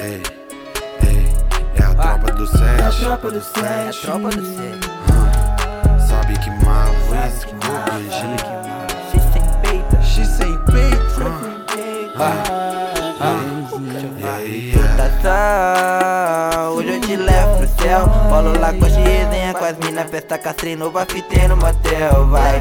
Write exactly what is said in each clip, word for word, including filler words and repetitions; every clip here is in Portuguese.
Ei, ei, é a tropa do sete. É a tropa do sete. É a tropa do sete. Ah, sabe que mal, esse Sabe que que mal. X sem peito. X sem peito. Putação, hoje eu te levo pro céu. Bolo lá com a resenha, com as mina, festa castrino, bafite no motel, vai.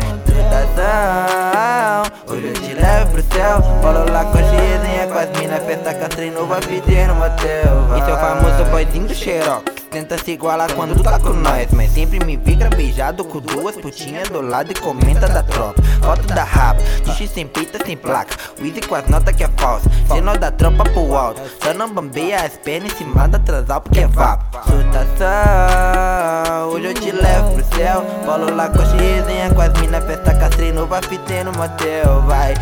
Putação, hoje eu te levo pro céu. Bolo lá com a resenha, com as mina, festa castrino, bafite no motel, vai. Esse é o famoso boyzinho do Xerox. Tenta se igualar quando tu tá com nós, mas sempre me vira beijado com duas putinhas do lado e comenta da tropa. Foto da rapa, de X sem peita, sem placa. Weezy com as notas que é falsa, sinal da tropa pro alto. Só não bambeia as pernas em cima da transal porque é vapo. Sutação, hoje eu te levo pro céu. Bolo lá com a resenha, com as mina, festa castrino, bafite no motel, vai.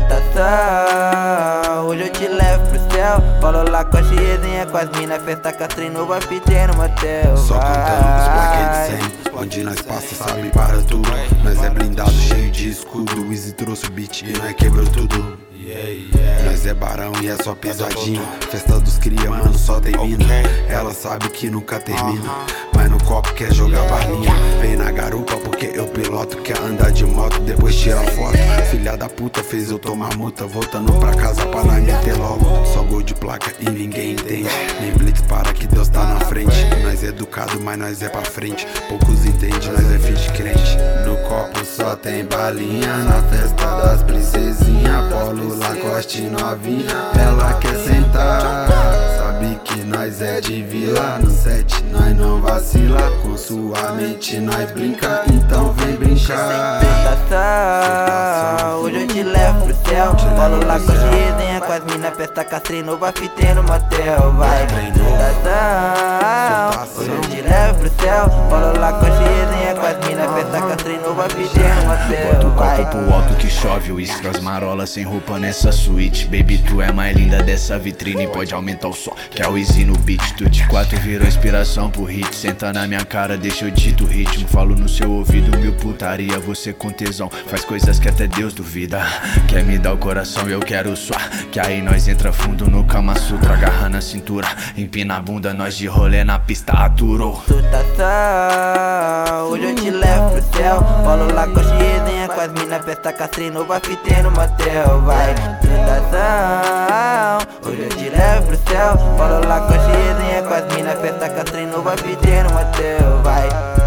Sutação, hoje eu te levo pro céu. Bolo lá com a resenha, com as mina, festa castrino, bafite no motel. Só cantando os plaquetes cem. Onde nós passa, sabe, para tudo. Nós é blindado, cheio de escudo. O Weezy trouxe o beat e nós quebrou tudo. Nós é barão e é só pisadinha. Festa dos cria, mano, só tem mina. Ela sabe que nunca termina, mas no copo quer jogar balinha. Vem na garupa porque eu piloto. Quer andar de moto, depois tira foto. Filha da puta fez eu tomar multa. Voltando pra casa pra nós meter logo. Só gol de placa e ninguém entende. Nem blitz para que Deus tá na frente. Nós é educado, mas nós é pra frente. Poucos entendem, nós é filho de crente. No copo só tem balinha. Na festa das princesinhas, Polo, Lacoste novinha, ela quer sentar. Sabe que nós é de vila. No set nós não vacila. Com sua mente nós brinca, então vem brincar. Putação, hoje eu te levo pro céu. Bolo lá com a resenha, com as mina, festa castrino, bafite no motel, vai. Putação, hoje eu te levo pro céu. Bolo lá com a resenha, com as mina, festa castrino, bafite no motel, bota o vai. copo pro alto que chove, uísque, as marolas sem roupa nessa suíte. Baby, tu é mais linda dessa vitrine, pode aumentar o som, que é o Weezy no beat. Tu de quatro virou inspiração pro hit. Senta na minha cara, deixa eu dito o ritmo. Falo no seu ouvido, mil putaria, você com tesão. Faz coisas que até Deus duvida. Quer me dar o coração, eu quero sua. Que aí nós entra fundo no Kama Sutra. Agarra na cintura, empina a bunda, nós de rolê na pista aturou. Putação, hoje eu te levo pro céu. Bolo lá com a resenha, com as mina, festa castrino, bafite no motel, vai. Putação, hoje eu te levo pro céu. Bolo lá com a resenha, com as mina, festa castrino, bafite no motel, vai.